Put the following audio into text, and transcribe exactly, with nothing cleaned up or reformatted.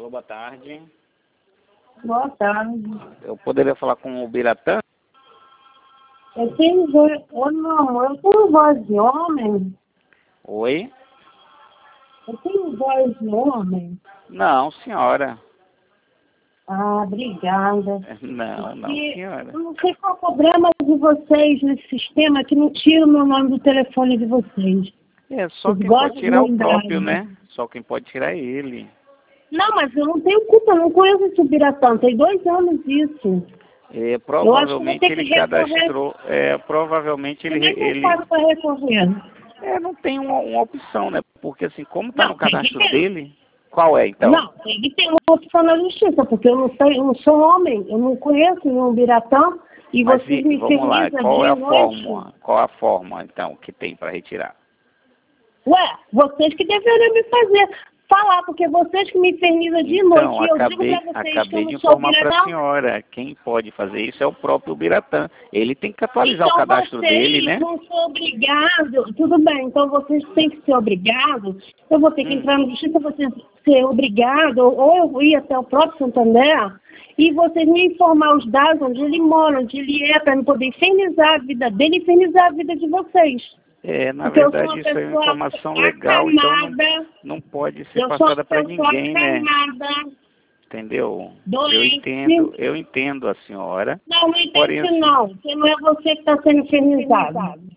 Alô, boa tarde. Boa tarde. Eu poderia falar com o Biratã? Eu tenho voz... Ô, não, eu tenho voz de homem. Oi? Eu tenho voz de homem. Não, senhora. Ah, obrigada. Não, não, E senhora. eu não sei qual é o problema de vocês nesse sistema que não tira o meu nome do telefone de vocês. É, só Vocês quem gostam pode de tirar é o lembrar, próprio, né? né? Só quem pode tirar é ele. Não, mas eu não tenho culpa, eu não conheço esse Biratã. Tem dois anos isso. É, Eu acho que eu vou provavelmente ter que ele recorrer. cadastrou. É, provavelmente ele. Como é que eu ele faço para recorrer? é, não tem uma, uma opção, né? Porque assim, como tá Não, no tem que cadastro ter. dele, qual é então? Não, tem que ter uma opção na justiça, porque eu não sei, eu não sou homem, eu não conheço nenhum Biratã e Mas vocês e, me vamos lá, infernizam qual dia é e a noite. forma? Qual a forma então que tem para retirar? Ué, vocês que deveriam me fazer falar, porque vocês que me infernizam dia e Então, noite, e eu acabei, digo pra vocês que eu acabei de não sou informar para a Biratã. senhora. Quem pode fazer isso é o próprio Biratã. Ele tem que atualizar o Então cadastro dele, vocês né? vão ser obrigados, tudo bem, então vocês têm que ser obrigados, eu vou ter que Hum. entrar na justiça, vocês ser obrigados, ou eu vou ir até o próprio Santander, e vocês me informar os dados onde ele mora, onde ele é, para não poder infernizar a vida dele e infernizar a vida de vocês. É, na Porque eu sou verdade, uma isso é uma pessoa informação legal, então não, acamada, não pode ser eu sou passada uma para pessoa ninguém, né? acamada, Entendeu? Eu doente. entendo, eu entendo a senhora. Não, não Porém, entende assim, não, porque não é você que está sendo infernizado.